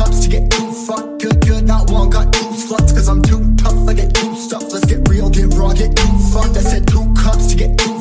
cups to get too fucked. Good, not one, got two sluts. Cause I'm too tough, I get too stuff. Let's get real, get raw, get too fucked. I said 2 cups to get too